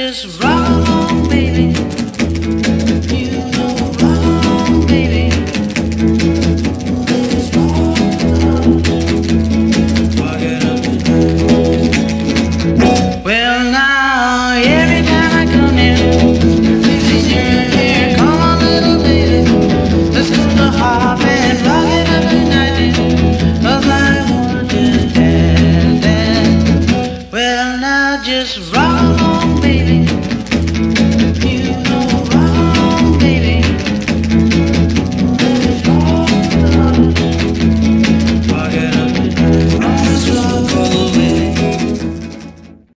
just rock on, baby. You know, rock on, baby. Just rock on. Rock it up tonight. Well, now, every time I come in, here, come on, little baby. Let's go to hop and rock it up tonight. 'Cause I wanna just dance, dance. Well, now, just rock on, baby.